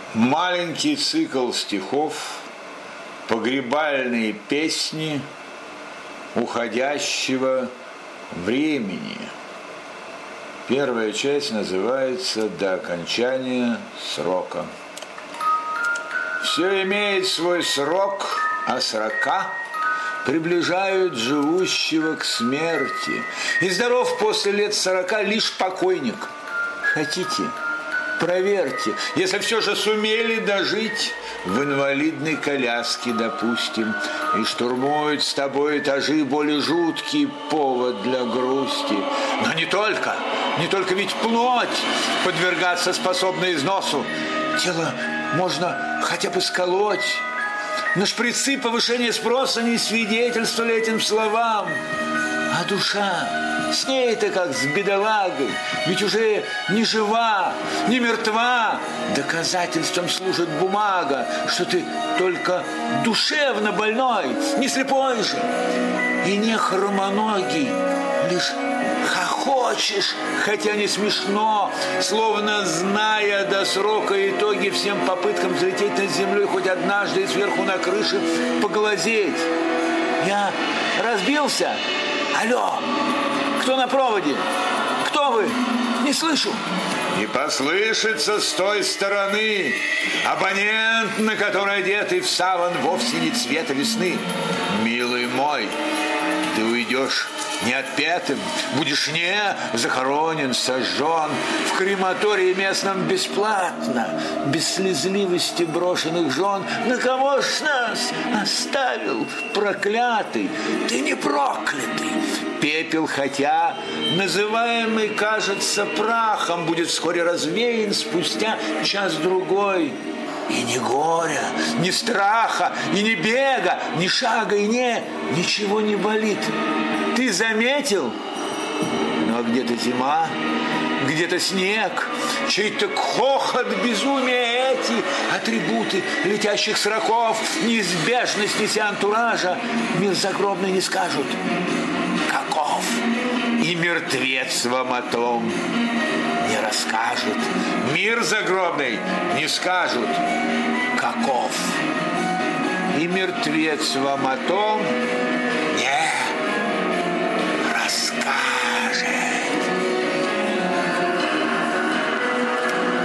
Маленький цикл стихов «Погребальные песни уходящего времени». Первая часть называется «До окончания срока». Все имеет свой срок, а срока приближают живущего к смерти. И здоров после лет 40 лишь покойник. Хотите? Проверьте, если все же сумели дожить, в инвалидной коляске, допустим, и штурмуют с тобой этажи более жуткий повод для грусти. Но не только ведь плоть подвергаться способна износу. Тело можно хотя бы сколоть, но шприцы повышения спроса не свидетельствовали этим словам. А душа, с ней-то как с бедолагой, ведь уже не жива, не мертва. Доказательством служит бумага, что ты только душевно больной, не слепой же и не хромоногий, лишь хохочешь, хотя не смешно, словно зная до срока итоги всем попыткам взлететь над землей хоть однажды и сверху на крыше поглазеть. Я разбился? Алло, кто на проводе? Кто вы? Не слышу. Не послышится с той стороны. Абонент, на который одетый в саван, вовсе не цвета весны. Милый мой, ты уйдешь не отпетым, будешь не захоронен, сожжен в крематории местном бесплатно, без слезливости брошенных жен. На кого ж нас оставил проклятый? Ты не проклятый. Пепел, хотя называемый, кажется, прахом, будет вскоре развеян спустя час-другой. И ни горя, ни страха, и ни бега, ни шага, и ничего не болит. Ты заметил? Но где-то зима, где-то снег, чей-то хохот, безумие, эти атрибуты летящих сроков, неизбежность неся антуража, мир загробный не скажут. Каков? И мертвец вам о том не расскажет. Мир загробный не скажут. Каков? И мертвец вам о том